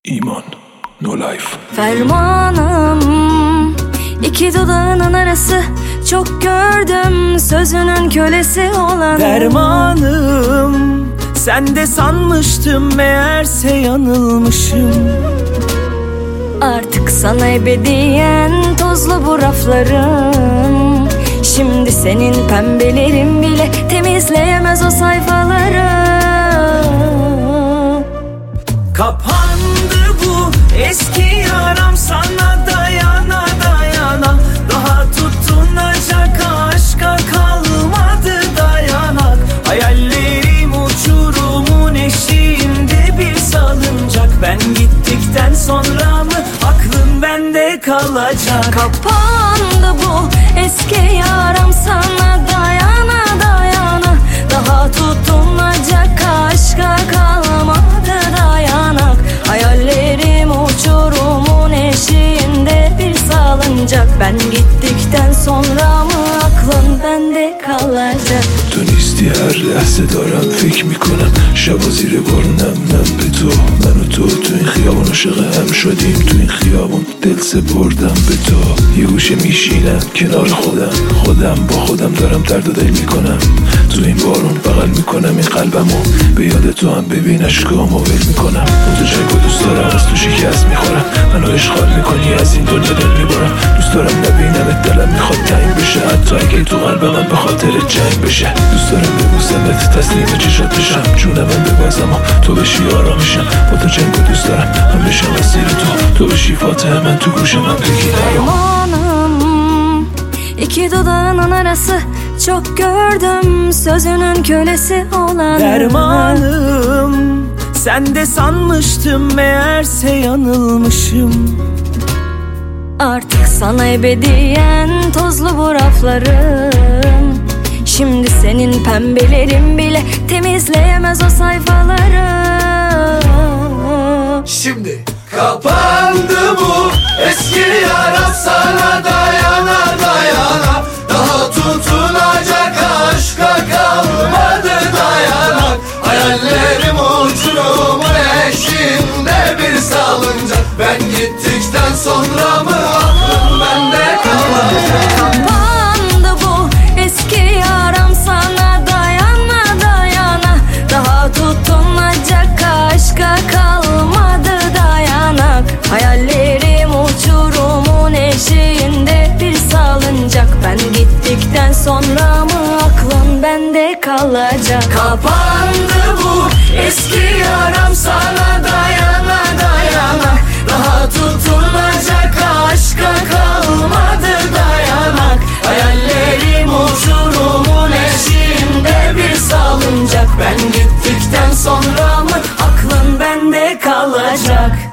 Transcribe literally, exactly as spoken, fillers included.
İman, no life. Fermanım iki dudağının arası, çok gördüm sözünün kölesi olan. Dermanım sen de sanmıştım, meğerse yanılmışım. Artık sana ebediyen tozlu bu raflarım. Şimdi senin pembelerin bile temizleyemez o sayfaları. Kapandı bu eski yaram, sana dayana dayana. Daha tutunacak aşka kalmadı dayanak. Hayallerim uçurumun eşiğinde bir salıncak. Ben gittikten sonra mı aklın bende kalacak? Kapandı bu eski yaram, sana dayana dayana. Daha tutunacak aşka kalmadı dayanak. Hayallerim uçurumun eşiğinde bir salıncak. Ben gittikten sonra mı aklın bende kalacak? تو نیستی هر لحظه دارم فکر میکنم شبا زیر بار نم نم به تو. من و تو تو این خیابون عاشق هم شدیم، تو این خیابون دل سپردم به تو. یه گوشه میشینم کنار خودم، خودم با خودم دارم درد و دل میکنم. تو این بارون بغل میکنم این قلبمو، به یاد تو هم ببین اشکامو ول میکنم. اون تو جنگ و دوست دارم، از تو شکست میخورم. منو اشغال میکنی از این دنیا دل میبرم. دوست دارم نبینمت، دلم میخواد تنگ بشه، حتی اگه تو قلب من به خاطر جنگ بشه. دوست دارم ببوسمت، تسلیم چشات بشم، جون من ببازم و تو بشی آرامشم. با تو جنگ و دوست دارم من بشم اسیر تو، تو بشی فاتح من، تو گوش من بگی Fermanım iki dudağının arası, çok gördüm sözünün kölesi olan. Dermanım sen de sanmıştım, meğerse yanılmışım. Artık sana ebediyen tozlu bu raflarım. Şimdi senin pembelerin bile temizleyemez o sayfaları. Şimdi kapandı bu eski yara, sana dayana dayana. Daha tutunacak aşka kalmadı dayanak. Hayallerim uçurumun eşiğinde bir salıncak. Ben gittikten sonra mı aklım bende kalacak? Kapandı bu eski yaram, sana dayana dayana. Daha tutunacak aşka kalmadı dayanak. Hayallerim uçurumun eşiğinde bir salıncak. Ben gittikten sonra mı aklın bende kalacak? Kapandı bu eski yaram, sana dayana dayana. Daha tutunacak aşka kalmadı dayanak. Hayallerim uçurumun eşiğinde bir salıncak. Ben gittikten sonra mı aklın bende kalacak?